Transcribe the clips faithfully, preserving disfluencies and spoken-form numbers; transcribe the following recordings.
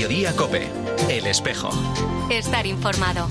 Mediodía COPE. El Espejo. Estar informado.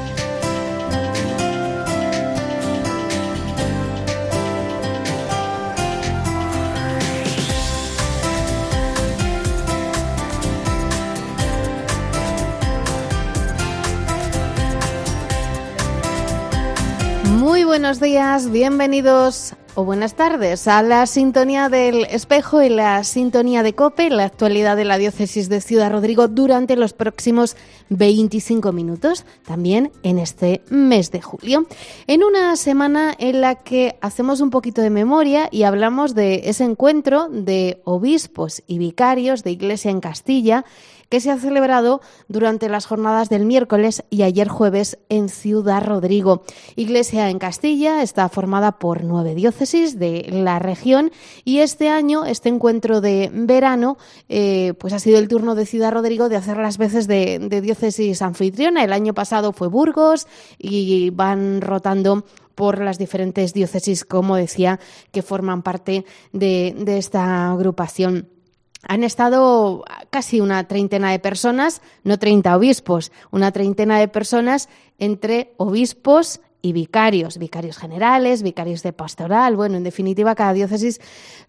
Muy buenos días, bienvenidos o buenas tardes a la sintonía del Espejo y la sintonía de COPE, la actualidad de la diócesis de Ciudad Rodrigo durante los próximos veinticinco minutos, también en este mes de julio. En una semana en la que hacemos un poquito de memoria y hablamos de ese encuentro de obispos y vicarios de Iglesia en Castilla, que se ha celebrado durante las jornadas del miércoles y ayer jueves en Ciudad Rodrigo. Iglesia en Castilla está formada por nueve diócesis de la región y este año, este encuentro de verano, eh, pues ha sido el turno de Ciudad Rodrigo de hacer las veces de, de diócesis anfitriona. El año pasado fue Burgos y van rotando por las diferentes diócesis, como decía, que forman parte de, de esta agrupación. Han estado casi una treintena de personas, no treinta obispos, una treintena de personas entre obispos y vicarios, vicarios generales, vicarios de pastoral. Bueno, en definitiva, cada diócesis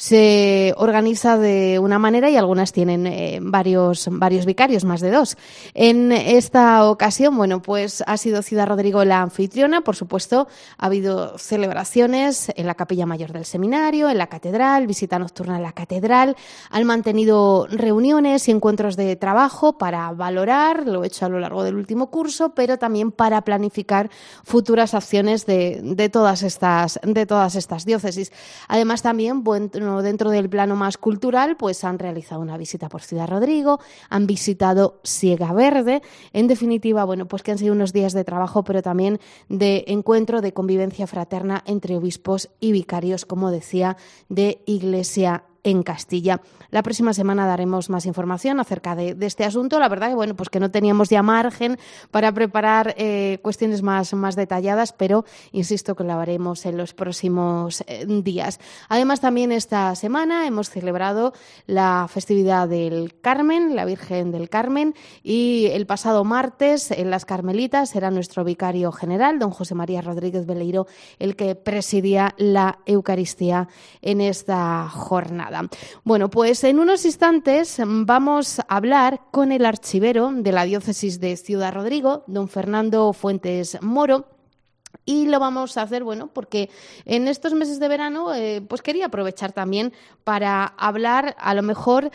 se organiza de una manera y algunas tienen eh, varios, varios vicarios, más de dos. En esta ocasión, bueno, pues ha sido Ciudad Rodrigo la anfitriona. Por supuesto, ha habido celebraciones en la Capilla Mayor del Seminario, en la Catedral, visita nocturna en la Catedral. Han mantenido reuniones y encuentros de trabajo para valorar lo hecho a lo largo del último curso, pero también para planificar futuras acciones de, de todas estas de todas estas diócesis. Además, también, bueno, dentro del plano más cultural, pues han realizado una visita por Ciudad Rodrigo, han visitado Siega Verde. En definitiva, bueno, pues que han sido unos días de trabajo, pero también de encuentro, de convivencia fraterna entre obispos y vicarios, como decía, de Iglesia en Castilla. La próxima semana daremos más información acerca de, de este asunto. La verdad que bueno, pues que no teníamos ya margen para preparar eh, cuestiones más, más detalladas, pero insisto que lo haremos en los próximos eh, días. Además, también esta semana hemos celebrado la festividad del Carmen, la Virgen del Carmen, y el pasado martes en las Carmelitas era nuestro vicario general, don José María Rodríguez Beleiro, el que presidía la Eucaristía en esta jornada. Bueno, pues en unos instantes vamos a hablar con el archivero de la diócesis de Ciudad Rodrigo, don Fernando Fuentes Moro. Y lo vamos a hacer, bueno, porque en estos meses de verano eh, pues quería aprovechar también para hablar a lo mejor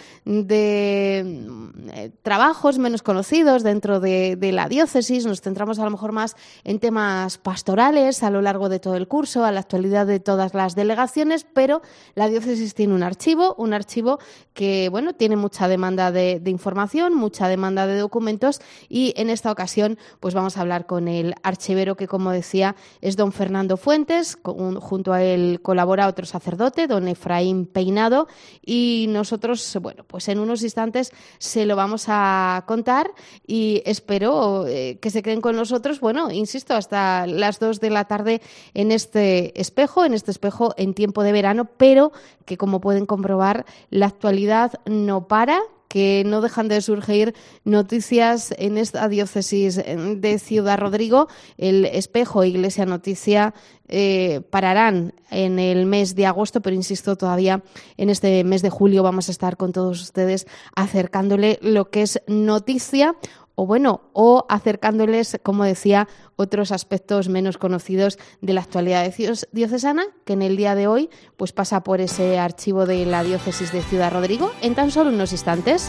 de eh, trabajos menos conocidos dentro de, de la diócesis. Nos centramos a lo mejor más en temas pastorales a lo largo de todo el curso, a la actualidad de todas las delegaciones, pero la diócesis tiene un archivo, un archivo que, bueno, tiene mucha demanda de, de información, mucha demanda de documentos y en esta ocasión pues vamos a hablar con el archivero que, como decía, es don Fernando Fuentes, con, junto a él colabora otro sacerdote, don Efraín Peinado, y nosotros, bueno, pues en unos instantes se lo vamos a contar y espero eh, que se queden con nosotros, bueno, insisto, hasta las dos de la tarde en este espejo, en este espejo en tiempo de verano, pero que, como pueden comprobar, la actualidad no para, que no dejan de surgir noticias en esta diócesis de Ciudad Rodrigo. El Espejo e Iglesia Noticia eh, pararán en el mes de agosto, pero insisto, todavía en este mes de julio vamos a estar con todos ustedes acercándole lo que es noticia, o bueno, o acercándoles, como decía, otros aspectos menos conocidos de la actualidad diocesana, que en el día de hoy pues pasa por ese archivo de la diócesis de Ciudad Rodrigo en tan solo unos instantes.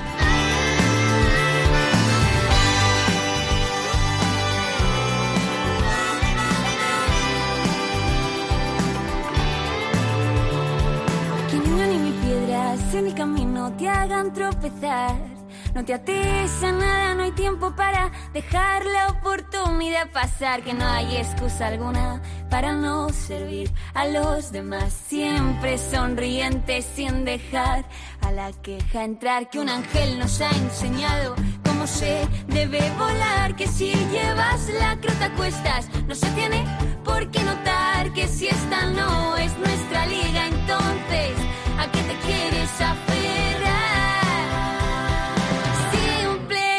Que ni una ni mil piedras en el camino te hagan tropezar. No te ates a nada, no hay tiempo para dejar la oportunidad pasar. Que no hay excusa alguna para no servir a los demás. Siempre sonriente sin dejar a la queja entrar. Que un ángel nos ha enseñado cómo se debe volar. Que si llevas la crota a cuestas no se tiene por qué notar. Que si esta no es nuestra liga, entonces ¿a qué te quieres aferrar? Simple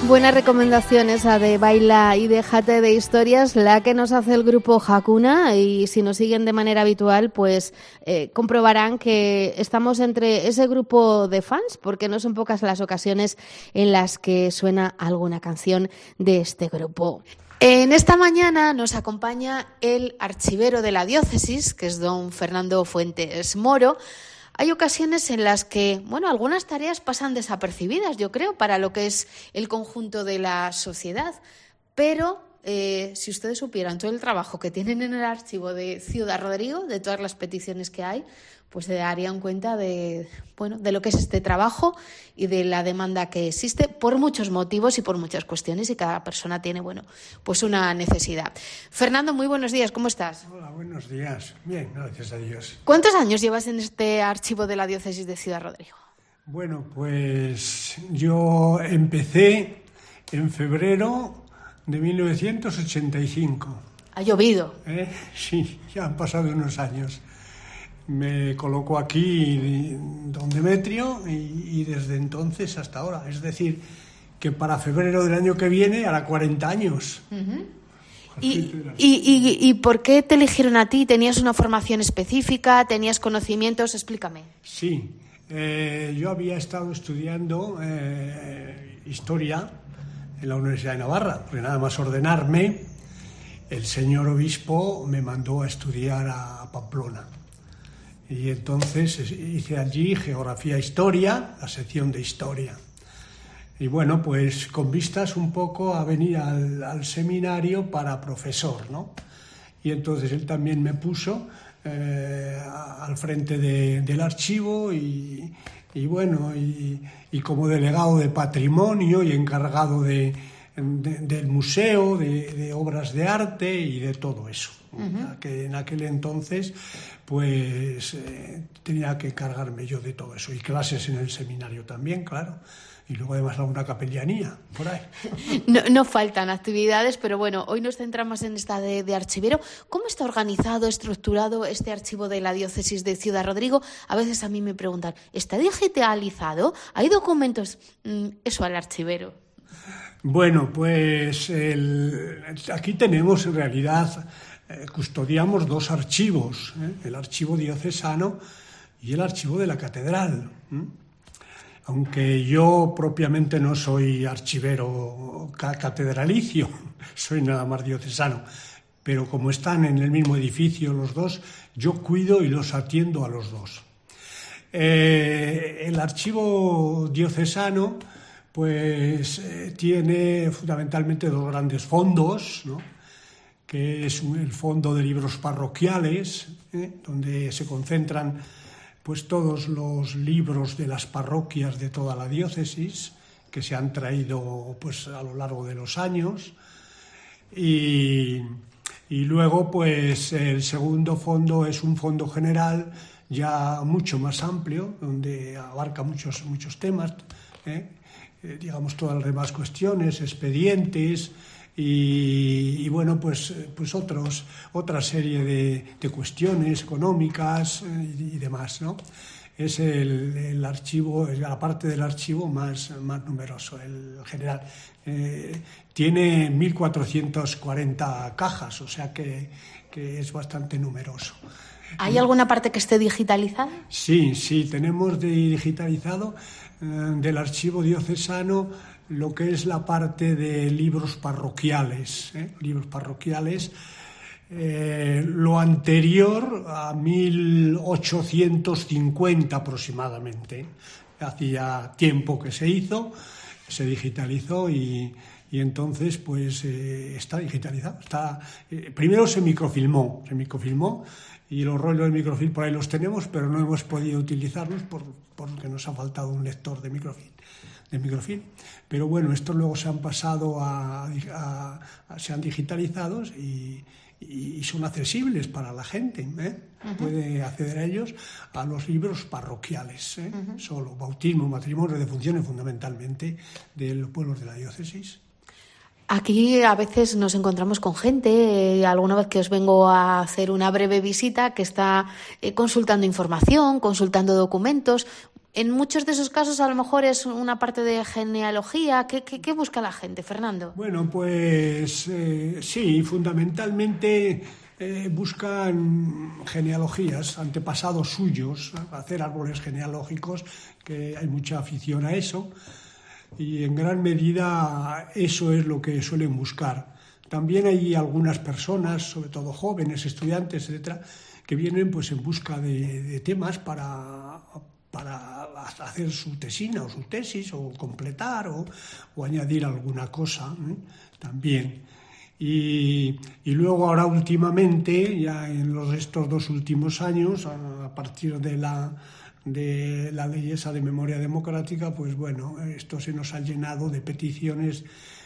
Buena recomendación esa de Baila y déjate de historias, la que nos hace el grupo Hakuna, y si nos siguen de manera habitual, pues eh, comprobarán que estamos entre ese grupo de fans, porque no son pocas las ocasiones en las que suena alguna canción de este grupo. En esta mañana nos acompaña el archivero de la diócesis, que es don Fernando Fuentes Moro. Hay ocasiones en las que, bueno, algunas tareas pasan desapercibidas, yo creo, para lo que es el conjunto de la sociedad. Pero eh, si ustedes supieran todo el trabajo que tienen en el archivo de Ciudad Rodrigo, de todas las peticiones que hay, pues se darían cuenta de, bueno, de lo que es este trabajo y de la demanda que existe por muchos motivos y por muchas cuestiones, y cada persona tiene, bueno, pues una necesidad. Fernando, muy buenos días, ¿cómo estás? Hola, buenos días. Bien, gracias a Dios. ¿Cuántos años llevas en este archivo de la diócesis de Ciudad Rodrigo? Bueno, pues yo empecé en febrero de mil novecientos ochenta y cinco. ¿Ha llovido? ¿Eh? Sí, ya han pasado unos años. Me colocó aquí don Demetrio y, y desde entonces hasta ahora. Es decir, que para febrero del año que viene hará cuarenta años. Uh-huh. ¿Y, y, y, ¿Y por qué te eligieron a ti? ¿Tenías una formación específica? ¿Tenías conocimientos? Explícame. Sí, eh, yo había estado estudiando eh, historia en la Universidad de Navarra, porque nada más ordenarme, el señor obispo me mandó a estudiar a Pamplona. Y entonces hice allí Geografía e Historia, la sección de Historia. Y bueno, pues con vistas un poco a venir al, al seminario para profesor, ¿no? Y entonces él también me puso eh, al frente de, del archivo y, y bueno, y, y como delegado de patrimonio y encargado de, de, del museo, de, de obras de arte y de todo eso. Uh-huh. Que en aquel entonces pues eh, tenía que encargarme yo de todo eso, y clases en el seminario también, claro, y luego además alguna capellanía por ahí. No, no faltan actividades, pero bueno, hoy nos centramos en esta de, de archivero. ¿Cómo está organizado, estructurado este archivo de la diócesis de Ciudad Rodrigo? A veces a mí me preguntan, ¿está digitalizado? ¿Hay documentos? Eso al archivero. Bueno, pues el, aquí tenemos en realidad... Eh, custodiamos dos archivos, ¿eh? El archivo diocesano y el archivo de la catedral. ¿eh? Aunque yo propiamente no soy archivero ca- catedralicio, soy nada más diocesano, pero como están en el mismo edificio los dos, yo cuido y los atiendo a los dos. Eh, el archivo diocesano pues eh, tiene fundamentalmente dos grandes fondos, ¿no? Que es el fondo de libros parroquiales, ¿eh? donde se concentran pues todos los libros de las parroquias de toda la diócesis que se han traído pues a lo largo de los años, y, y luego pues el segundo fondo es un fondo general ya mucho más amplio, donde abarca muchos muchos temas, ¿eh? Eh, digamos todas las demás cuestiones, expedientes. Y, y bueno, pues, pues otros, otra serie de, de cuestiones económicas y, y demás, ¿no? Es el, el archivo, es la parte del archivo más, más numeroso, el general. Eh, tiene mil cuatrocientas cuarenta cajas, o sea que, que es bastante numeroso. ¿Hay alguna parte que esté digitalizada? Sí, sí, tenemos de digitalizado eh, del archivo diocesano lo que es la parte de libros parroquiales, ¿eh? libros parroquiales, eh, lo anterior a mil ochocientos cincuenta aproximadamente, hacía tiempo que se hizo, se digitalizó y, y entonces pues eh, está digitalizado. Está, eh, primero se microfilmó, se microfilmó y los rollos de microfilm por ahí los tenemos, pero no hemos podido utilizarlos por, porque nos ha faltado un lector de microfilm. de microfilm, pero bueno, estos luego se han pasado a, a, a se han digitalizado y, y son accesibles para la gente, ¿eh? Uh-huh. Puede acceder a ellos, a los libros parroquiales, ¿eh? Uh-huh. Solo bautismo, matrimonio, defunciones fundamentalmente de los pueblos de la diócesis. Aquí a veces nos encontramos con gente, eh, alguna vez que os vengo a hacer una breve visita, que está eh, consultando información, consultando documentos. en muchos de esos casos a lo mejor es una parte de genealogía. ¿Qué, qué, qué busca la gente, Fernando? Bueno, pues eh, sí, fundamentalmente eh, buscan genealogías, antepasados suyos, hacer árboles genealógicos, que hay mucha afición a eso, y en gran medida eso es lo que suelen buscar. También hay algunas personas, sobre todo jóvenes, estudiantes, etcétera, que vienen pues en busca de, de temas para, para hacer su tesina o su tesis, o completar o, o añadir alguna cosa, ¿eh? También. Y, y luego ahora últimamente, ya en los, estos dos últimos años, a, a partir de la, de la ley esa de memoria democrática, pues bueno, esto se nos ha llenado de peticiones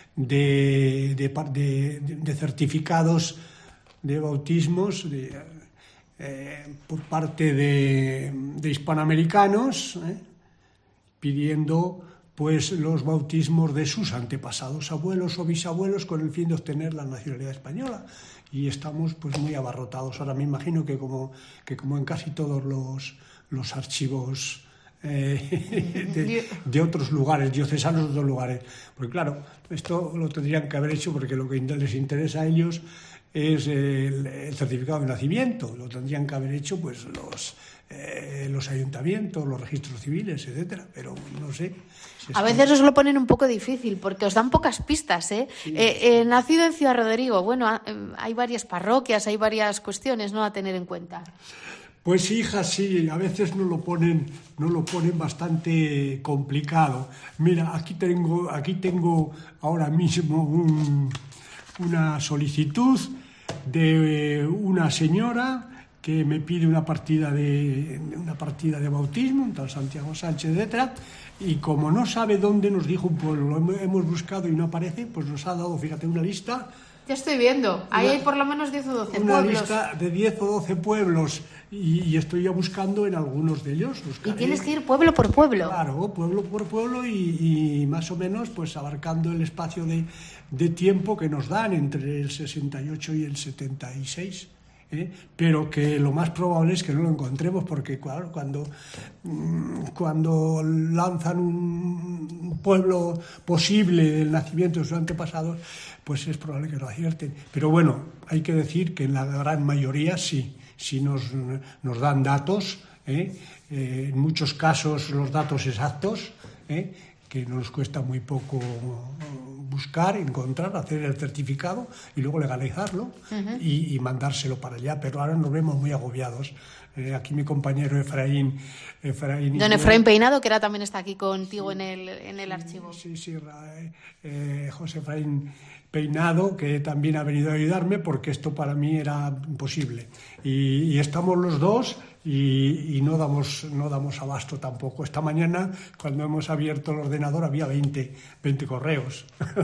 de, de, de, de certificados de bautismos de, eh, por parte de, de hispanoamericanos, eh, pidiendo pues los bautismos de sus antepasados, abuelos o bisabuelos, con el fin de obtener la nacionalidad española. Y estamos pues muy abarrotados. Ahora me imagino que como, que como en casi todos los, los archivos eh, de, de otros lugares, diocesanos de otros lugares. Porque claro, esto lo tendrían que haber hecho porque lo que les interesa a ellos es el, el certificado de nacimiento. Lo tendrían que haber hecho pues los... Eh, los ayuntamientos, los registros civiles, etcétera, pero no sé. Si a veces os lo ponen un poco difícil porque os dan pocas pistas, ¿eh? Sí. Eh, eh, nacido en Ciudad Rodrigo, bueno, hay varias parroquias, hay varias cuestiones, ¿no?, a tener en cuenta. Pues hija, sí, a veces nos lo ponen, nos lo ponen bastante complicado. Mira, aquí tengo, aquí tengo ahora mismo un, una solicitud de una señora que me pide una partida de una partida de bautismo, un tal Santiago Sánchez, etcétera, y como no sabe dónde, nos dijo un pueblo, lo hemos buscado y no aparece, pues nos ha dado, fíjate, una lista. Ya estoy viendo, ahí una, hay por lo menos diez o doce pueblos. Una lista de diez o doce pueblos, y, y estoy ya buscando en algunos de ellos. Buscaré, y tienes que ir pueblo por pueblo. Claro, pueblo por pueblo, y, y más o menos pues abarcando el espacio de, de tiempo que nos dan entre el sesenta y ocho y el setenta y seis. ¿Eh? Pero que lo más probable es que no lo encontremos, porque claro, cuando, cuando lanzan un pueblo posible del nacimiento de sus antepasados, pues es probable que lo acierten. Pero bueno, hay que decir que en la gran mayoría sí, sí nos, nos dan datos, ¿eh? Eh, en muchos casos los datos exactos, ¿eh? que nos cuesta muy poco buscar, encontrar, hacer el certificado y luego legalizarlo uh-huh. y, y mandárselo para allá. Pero ahora nos vemos muy agobiados. Eh, aquí mi compañero Efraín... Efraín Don Efraín Peinado, que ahora también está aquí contigo sí, en, el, en el archivo. Sí, sí, eh, José Efraín Peinado, que también ha venido a ayudarme, porque esto para mí era imposible. Y, y estamos los dos... Y, y no damos no damos abasto tampoco. Esta mañana, cuando hemos abierto el ordenador, había veinte, veinte correos.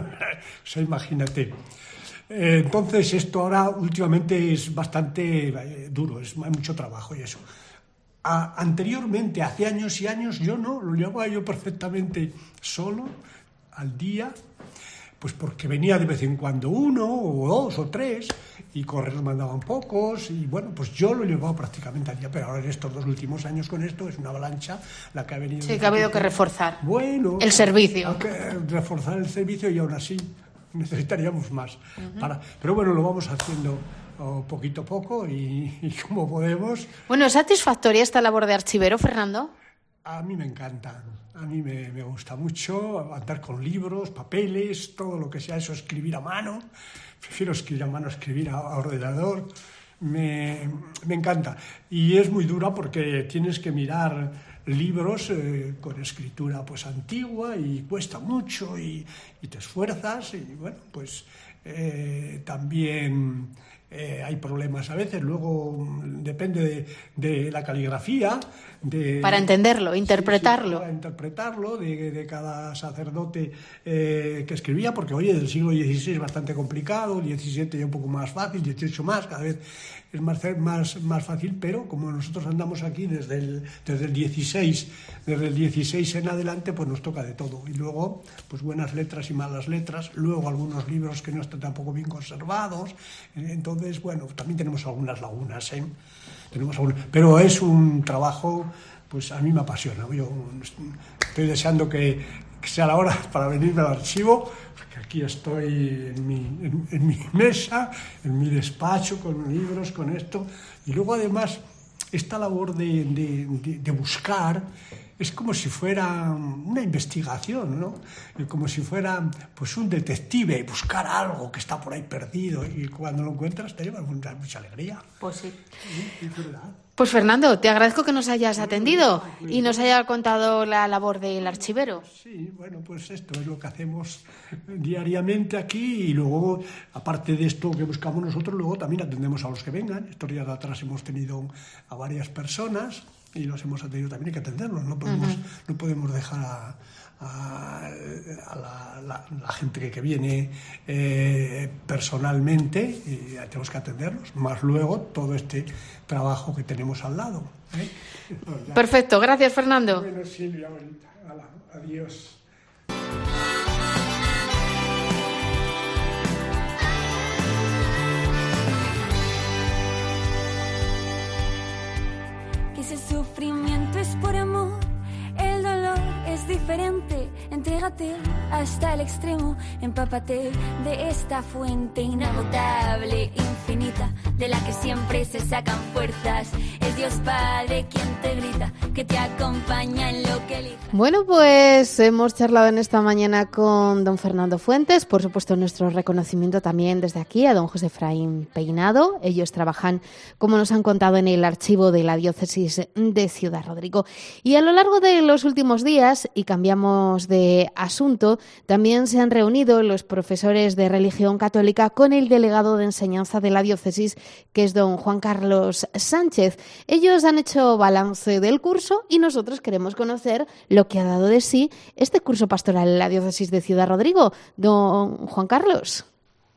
O sea, imagínate. Eh, entonces, esto ahora últimamente es bastante eh, duro, es, hay mucho trabajo y eso. A, anteriormente, hace años y años, yo no, lo llevaba yo perfectamente solo, al día, pues porque venía de vez en cuando uno, o dos, o tres, y correos mandaban pocos, y bueno, pues yo lo llevaba prácticamente al día, pero ahora en estos dos últimos años con esto es una avalancha la que ha venido. Sí, que ha habido que reforzar bueno, el servicio. Hay que reforzar el servicio y aún así necesitaríamos más. Uh-huh. Para, pero bueno, lo vamos haciendo oh, poquito a poco y, y como podemos. Bueno, ¿es satisfactoria esta labor de archivero, Fernando? A mí me encanta, a mí me, me gusta mucho andar con libros, papeles, todo lo que sea eso, escribir a mano. Prefiero escribir a mano, escribir a, a ordenador. Me, me encanta. Y es muy dura porque tienes que mirar libros eh, con escritura pues antigua y cuesta mucho y, y te esfuerzas y bueno, pues eh, también eh, hay problemas a veces. Luego depende de, de la caligrafía. De, para entenderlo, interpretarlo. Sí, sí, para interpretarlo de, de cada sacerdote eh, que escribía, porque oye, del siglo dieciséis es bastante complicado, diecisiete ya un poco más fácil, dieciocho más, cada vez es más, más, más fácil, pero como nosotros andamos aquí desde el, desde el dieciséis, desde el dieciséis en adelante, pues nos toca de todo. Y luego, pues buenas letras y malas letras, luego algunos libros que no están tampoco bien conservados, entonces, bueno, también tenemos algunas lagunas, ¿eh? Tenemos algunas, pero es un trabajo pues a mí me apasiona. Yo estoy deseando que, que sea la hora para venirme al archivo, porque aquí estoy en mi, en, en mi mesa, en mi despacho, con libros, con esto, y luego además esta labor de, de, de, de buscar es como si fuera una investigación, ¿no? Como si fuera pues un detective, buscar algo que está por ahí perdido, y cuando lo encuentras te lleva mucha, mucha alegría. Pues sí. Sí, es verdad. Pues Fernando, te agradezco que nos hayas atendido y nos haya contado la labor del archivero. Sí, bueno, pues esto es lo que hacemos diariamente aquí, y luego, aparte de esto que buscamos nosotros, luego también atendemos a los que vengan. Estos días de atrás hemos tenido a varias personas y los hemos atendido, también hay que atenderlos, no podemos, uh-huh. no podemos dejar a, a, a la, la, la gente que, que viene eh, personalmente, y tenemos que atenderlos, más luego todo este trabajo que tenemos al lado, ¿eh? Bueno, perfecto, gracias Fernando. Bueno, Silvia, bonita. Hala, adiós. El sufrimiento es por amor, el dolor es diferente. Entrégate hasta el extremo, empápate de esta fuente inagotable, infinita, de la que siempre se sacan fuerzas. Es Dios Padre quien te grita, que te acompaña en lo que elijas. Bueno, pues hemos charlado en esta mañana con don Fernando Fuentes. Por supuesto, nuestro reconocimiento también desde aquí a don José Efraín Peinado. Ellos trabajan, como nos han contado, en el archivo de la diócesis de Ciudad Rodrigo. Y a lo largo de los últimos días, y cambiamos de asunto, también se han reunido los profesores de religión católica con el delegado de enseñanza de la diócesis, que es don Juan Carlos Sánchez. Ellos han hecho balance del curso y nosotros queremos conocer lo que ha dado de sí este curso pastoral en la diócesis de Ciudad Rodrigo. Don Juan Carlos.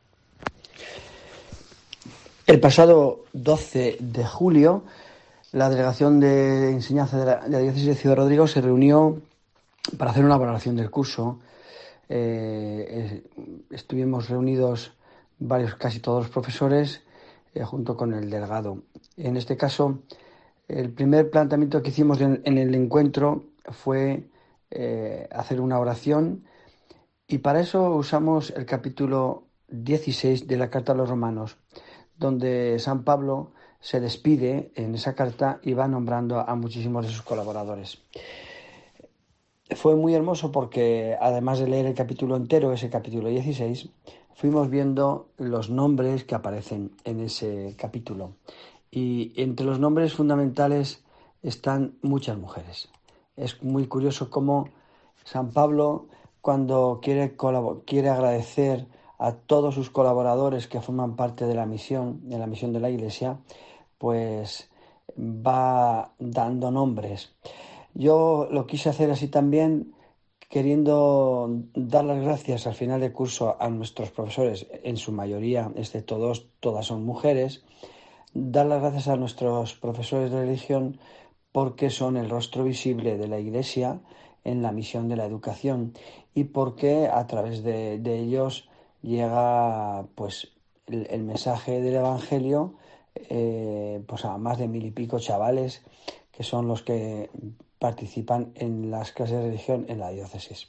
El pasado doce de julio, la Delegación de Enseñanza de la, de la Diócesis de Ciudad Rodrigo se reunió para hacer una valoración del curso. Eh, eh, estuvimos reunidos varios, casi todos los profesores, eh, junto con el delegado. En este caso, el primer planteamiento que hicimos en, en el encuentro fue eh, hacer una oración, y para eso usamos el capítulo dieciséis de la Carta a los Romanos, donde San Pablo se despide en esa carta y va nombrando a muchísimos de sus colaboradores. Fue muy hermoso porque, además de leer el capítulo entero, ese capítulo dieciséis, fuimos viendo los nombres que aparecen en ese capítulo. Y entre los nombres fundamentales están muchas mujeres. Es muy curioso cómo San Pablo, cuando quiere, colabor- quiere agradecer a todos sus colaboradores que forman parte de la misión, de la misión de la Iglesia, pues va dando nombres. Yo lo quise hacer así también, queriendo dar las gracias al final del curso a nuestros profesores, en su mayoría, excepto dos, todas son mujeres, dar las gracias a nuestros profesores de religión porque son el rostro visible de la Iglesia en la misión de la educación, y porque a través de, de ellos llega pues el, el mensaje del Evangelio eh, pues a más de mil y pico chavales que son los que participan en las clases de religión en la diócesis.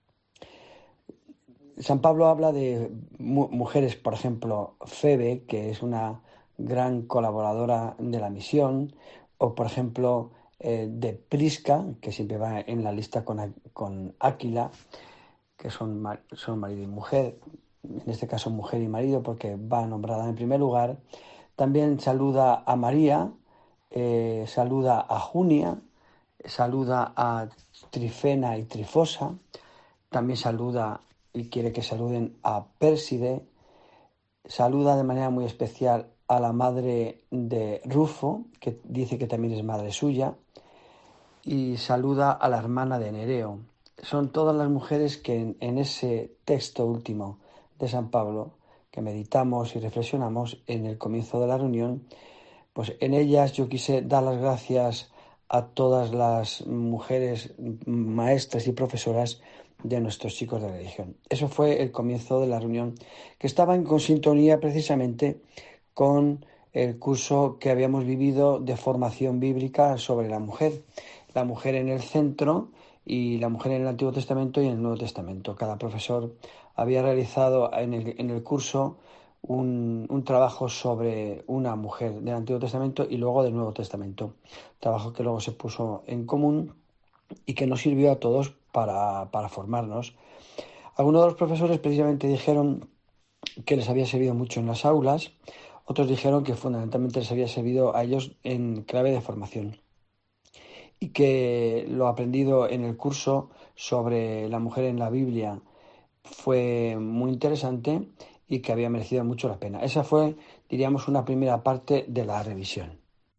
San Pablo habla de mu- mujeres, por ejemplo, Febe, que es una gran colaboradora de la misión, o por ejemplo eh, de Prisca, que siempre va en la lista con, con Áquila, que son, mar- son marido y mujer, en este caso mujer y marido porque va nombrada en primer lugar. También saluda a María, eh, saluda a Junia, saluda a Trifena y Trifosa, también saluda y quiere que saluden a Pérside, saluda de manera muy especial a la madre de Rufo, que dice que también es madre suya, y saluda a la hermana de Nereo. Son todas las mujeres que en, en ese texto último de San Pablo, que meditamos y reflexionamos en el comienzo de la reunión, pues en ellas yo quise dar las gracias a todas las mujeres maestras y profesoras de nuestros chicos de religión. Eso fue el comienzo de la reunión, que estaba en sintonía precisamente con el curso que habíamos vivido de formación bíblica sobre la mujer. la mujer en el centro y la mujer en el Antiguo Testamento y en el Nuevo Testamento. Cada profesor había realizado en el, en el curso un, un trabajo sobre una mujer del Antiguo Testamento y luego del Nuevo Testamento, trabajo que luego se puso en común y que nos sirvió a todos para, para formarnos. Algunos de los profesores precisamente dijeron que les había servido mucho en las aulas, otros dijeron que fundamentalmente les había servido a ellos en clave de formación y que lo aprendido en el curso sobre la mujer en la Biblia fue muy interesante y que había merecido mucho la pena. Esa fue, diríamos, una primera parte de la revisión.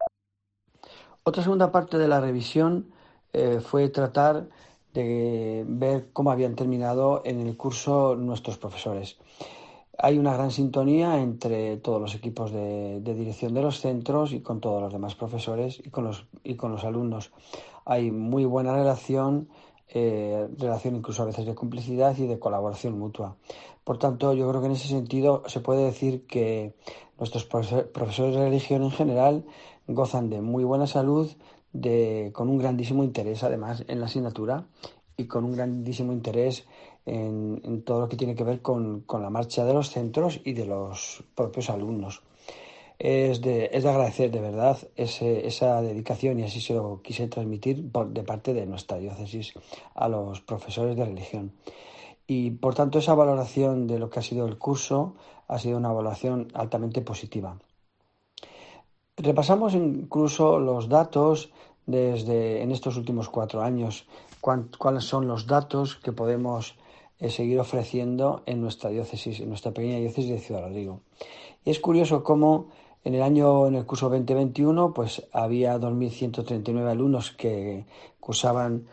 Otra segunda parte de la revisión eh, fue tratar de ver cómo habían terminado en el curso nuestros profesores. Hay una gran sintonía entre todos los equipos de, de dirección de los centros y con todos los demás profesores y con los, y con los alumnos. Hay muy buena relación, eh, relación incluso a veces de complicidad y de colaboración mutua. Por tanto, yo creo que en ese sentido se puede decir que nuestros profesores de religión en general gozan de muy buena salud, de, con un grandísimo interés además en la asignatura y con un grandísimo interés en, en todo lo que tiene que ver con, con la marcha de los centros y de los propios alumnos. Es de, es de agradecer de verdad ese, esa dedicación, y así se lo quise transmitir por, de parte de nuestra diócesis a los profesores de religión. Y por tanto esa valoración de lo que ha sido el curso ha sido una valoración altamente positiva. Repasamos incluso los datos desde en estos últimos cuatro años, cuán, cuáles son los datos que podemos eh, seguir ofreciendo en nuestra diócesis, en nuestra pequeña diócesis de Ciudad Rodrigo. Y es curioso cómo en el año, en el curso veinte veintiuno, pues había dos mil ciento treinta y nueve alumnos que cursaban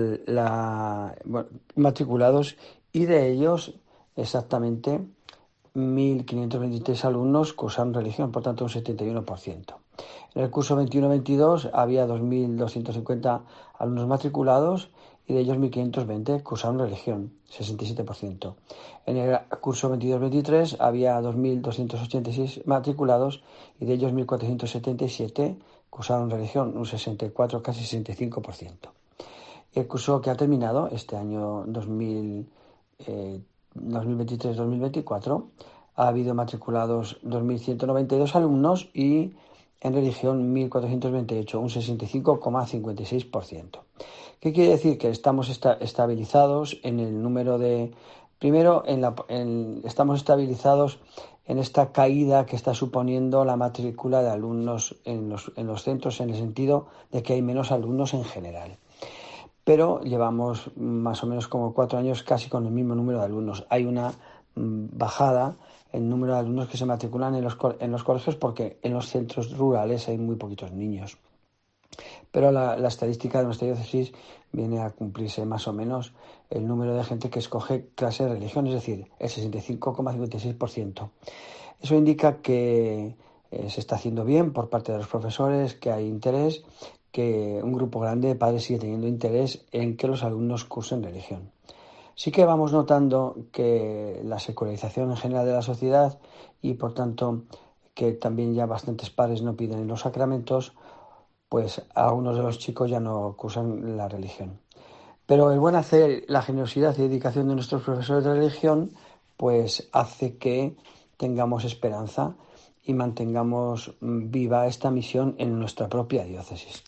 la, bueno, matriculados, y de ellos exactamente mil quinientos veintitrés alumnos cursaron religión, por tanto un setenta y uno por ciento. En el curso veintiuno veintidós había dos mil doscientos cincuenta alumnos matriculados y de ellos mil quinientos veinte cursaron religión, sesenta y siete por ciento. En el curso veintidós veintitrés había dos mil doscientos ochenta y seis matriculados y de ellos mil cuatrocientos setenta y siete cursaron religión, un sesenta y cuatro, casi sesenta y cinco por ciento. El curso que ha terminado este año dos mil veintitrés dos mil veinticuatro ha habido matriculados dos mil ciento noventa y dos alumnos y en religión mil cuatrocientos veintiocho, un sesenta y cinco coma cincuenta y seis por ciento. ¿Qué quiere decir? Que estamos esta, estabilizados en el número de... Primero, en la, en, estamos estabilizados en esta caída que está suponiendo la matrícula de alumnos en los, en los centros, en el sentido de que hay menos alumnos en general. Pero llevamos más o menos como cuatro años casi con el mismo número de alumnos. Hay una mm, bajada en el número de alumnos que se matriculan en los, en los colegios porque en los centros rurales hay muy poquitos niños. Pero la, la estadística de nuestra diócesis viene a cumplirse más o menos el número de gente que escoge clase de religión, es decir, el sesenta y cinco coma cincuenta y seis por ciento. Eso indica que eh, se está haciendo bien por parte de los profesores, que hay interés, que un grupo grande de padres sigue teniendo interés en que los alumnos cursen religión. Sí que vamos notando que la secularización en general de la sociedad y, por tanto, que también ya bastantes padres no piden los sacramentos, pues algunos de los chicos ya no cursan la religión. Pero el buen hacer, la generosidad y dedicación de nuestros profesores de religión, pues hace que tengamos esperanza y mantengamos viva esta misión en nuestra propia diócesis.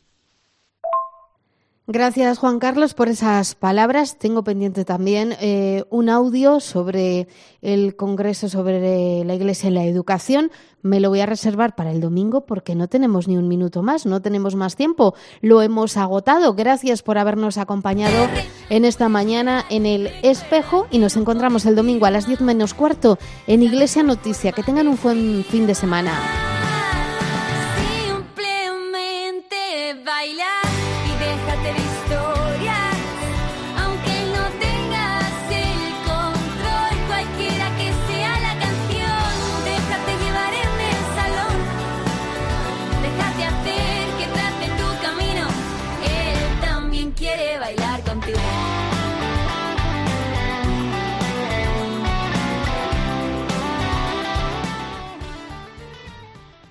Gracias, Juan Carlos, por esas palabras. Tengo pendiente también eh, un audio sobre el Congreso sobre la Iglesia y la Educación. Me lo voy a reservar para el domingo porque no tenemos ni un minuto más, no tenemos más tiempo. Lo hemos agotado. Gracias por habernos acompañado en esta mañana en El Espejo y nos encontramos el domingo a las diez menos cuarto en Iglesia Noticia. Que tengan un buen fin de semana.